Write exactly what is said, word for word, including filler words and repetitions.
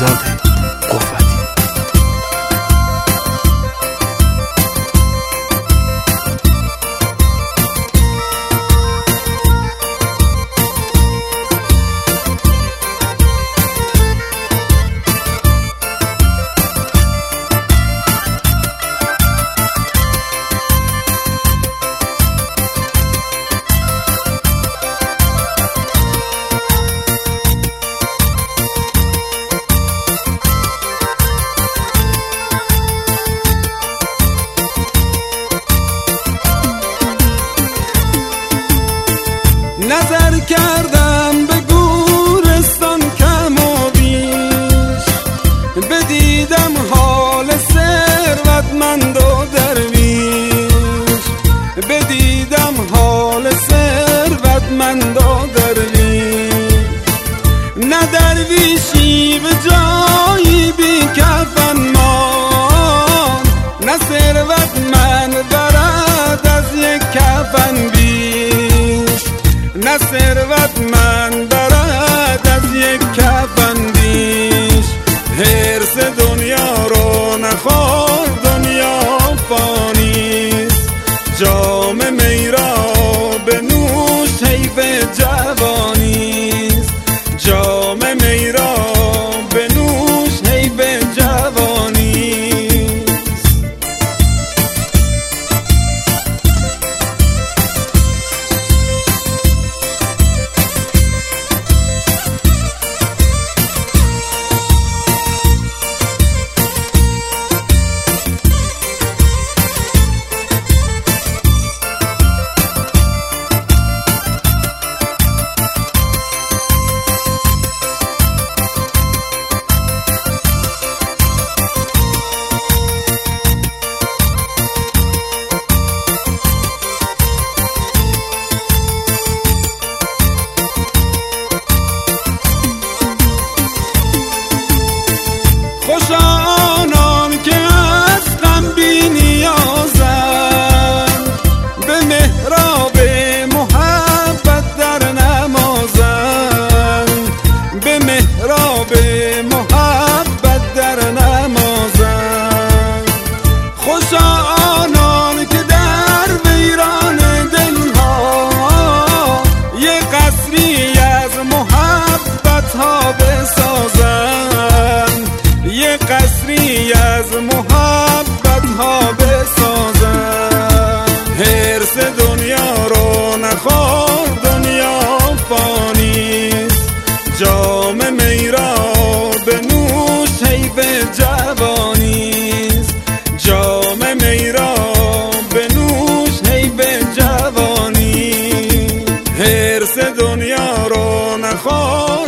بهزاد قوتی. نظر کردم به گورستان کم و بیش، بدیدم حال ثروتمند و درویش، بدیدم حال ثروتمند و درویش. نه درویشی به جایی بی کفن ماند، نه ثروتمند برد از یک کفن بیش، نه ثروتمند برد از یک کفن بیش. حرص دنیا رو نخور، دنیا فانیست، جام می را بنوش حیف جوانیست، جام می را بنوش حیف جوانیست. خوش آنان که از غم بی نیازند، به محراب محبت در نمازند، به محراب محبت در نمازند. خوش آنان که در ویران دلها یک قصری از محبت ها بسازند، یک قصری از محبت ها بسازن. حرص دنیا رو نخور، دنیا فانیست، جام می را بنوش حیف جوانیست، جام می را بنوش حیف جوانیست. حرص دنیا رو نخور،